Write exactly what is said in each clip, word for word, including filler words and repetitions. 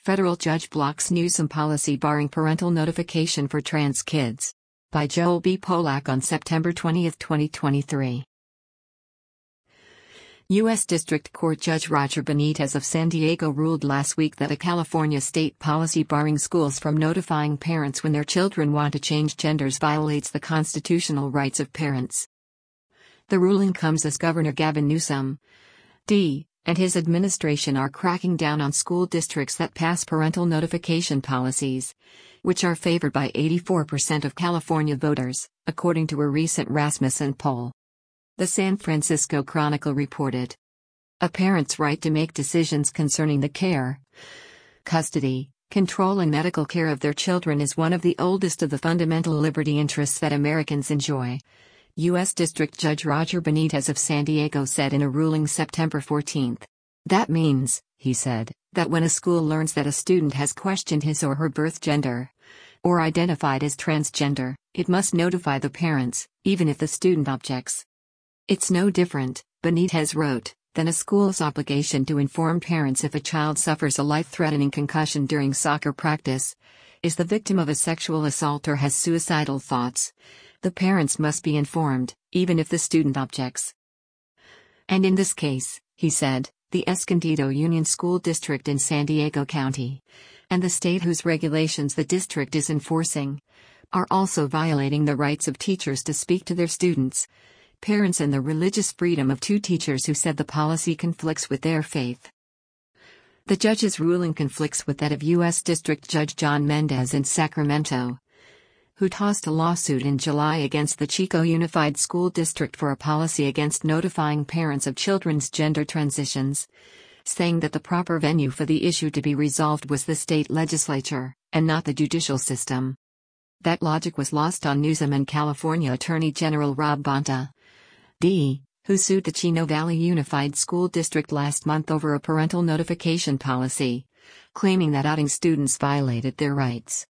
Federal judge blocks Newsom policy barring parental notification for trans kids. By Joel B. Polak on September twentieth, twenty twenty-three. U S District Court Judge Roger Benitez of San Diego ruled last week that a California state policy barring schools from notifying parents when their children want to change genders violates the constitutional rights of parents. The ruling comes as Governor Gavin Newsom, D. and his administration are cracking down on school districts that pass parental notification policies, which are favored by eighty-four percent of California voters, according to a recent Rasmussen poll. The San Francisco Chronicle reported. A parent's right to make decisions concerning the care, custody, control and medical care of their children is one of the oldest of the fundamental liberty interests that Americans enjoy, U S District Judge Roger Benitez of San Diego said in a ruling September fourteenth. That means, he said, that when a school learns that a student has questioned his or her birth gender, or identified as transgender, it must notify the parents, even if the student objects. It's no different, Benitez wrote, than a school's obligation to inform parents if a child suffers a life-threatening concussion during soccer practice, is the victim of a sexual assault or has suicidal thoughts. The parents must be informed, even if the student objects. And in this case, he said, the Escondido Union School District in San Diego County, and the state whose regulations the district is enforcing, are also violating the rights of teachers to speak to their students, parents and the religious freedom of two teachers who said the policy conflicts with their faith. The judge's ruling conflicts with that of U S District Judge John Mendez in Sacramento, who tossed a lawsuit in July against the Chico Unified School District for a policy against notifying parents of children's gender transitions, saying that the proper venue for the issue to be resolved was the state legislature, and not the judicial system. That logic was lost on Newsom and California Attorney General Rob Bonta, D., who sued the Chino Valley Unified School District last month over a parental notification policy, claiming that outing students violated their rights.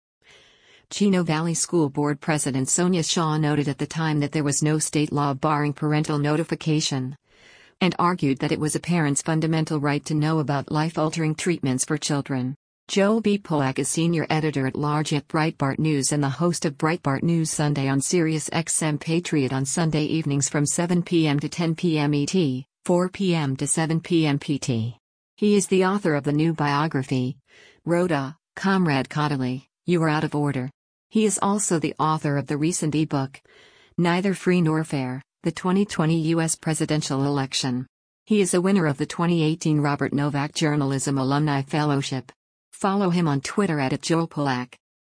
Chino Valley School Board President Sonia Shaw noted at the time that there was no state law barring parental notification, and argued that it was a parent's fundamental right to know about life-altering treatments for children. Joel B. Polak is senior editor-at-large at Breitbart News and the host of Breitbart News Sunday on Sirius X M Patriot on Sunday evenings from seven p m to ten p m E T, four p m to seven p m P T. He is the author of the new biography, Rhoda, Comrade Caudill, You Are Out of Order. He is also the author of the recent e-book, Neither Free Nor Fair, the twenty twenty U S Presidential Election. He is a winner of the twenty eighteen Robert Novak Journalism Alumni Fellowship. Follow him on Twitter at Joel Polak.